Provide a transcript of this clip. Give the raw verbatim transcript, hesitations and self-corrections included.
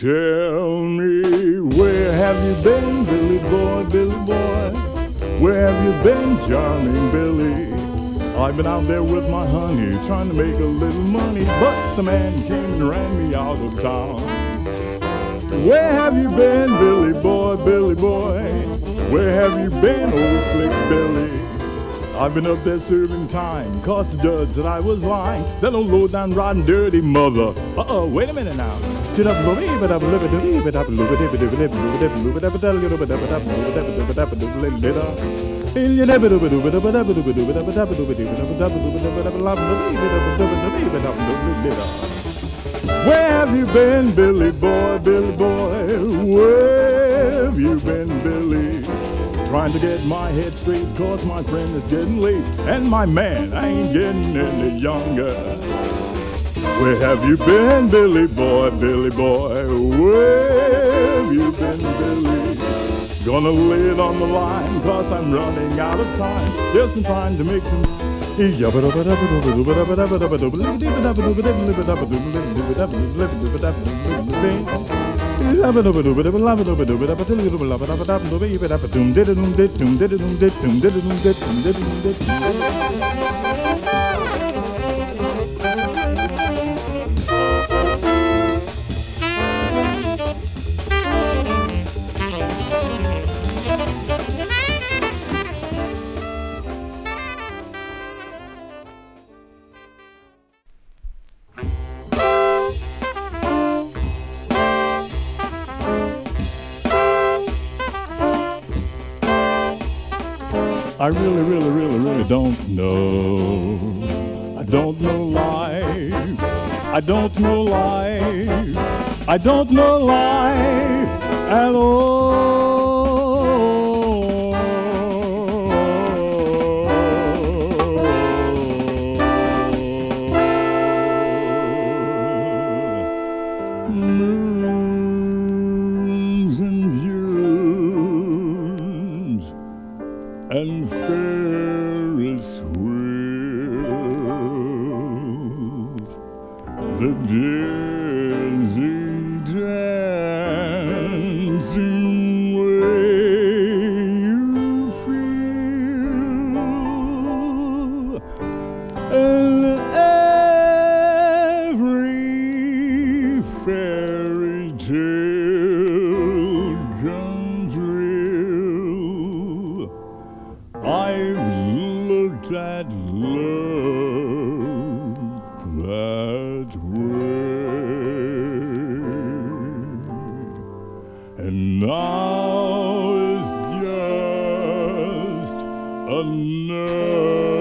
Tell me, where have you been, Billy boy, Billy boy? Where have you been, charming Billy? I've been out there with my honey, trying to make a little money, but the man came and ran me out of town. Where have you been, Billy boy, Billy boy? Where have you been, old slick Billy? I've been up there serving time, cause the judge said I was lying. That old low down rotten dirty mother. Uh-oh, wait a minute now. Sit up, baby, but up, live it, live it up, live it, live it, live it, live it, live it, live it, live it, live it, live it, live it, live it, live it. Where have you been, Billy boy, Billy boy? Where have you been, Billy? Trying to get my head straight, cause my friend is getting late, and my man, I ain't getting any younger. Where have you been, Billy boy, Billy boy? Where have you been, Billy? Gonna lay it on the line, cause I'm running out of time. Just been trying to make some. I really, really, really, really don't know. I don't know life. I don't know life. I don't know life at all. Moons and Junes and Ferris wheels, the dizzy dancing way you feel, and every fairy tale comes real. I've looked at love that way, and now it's just another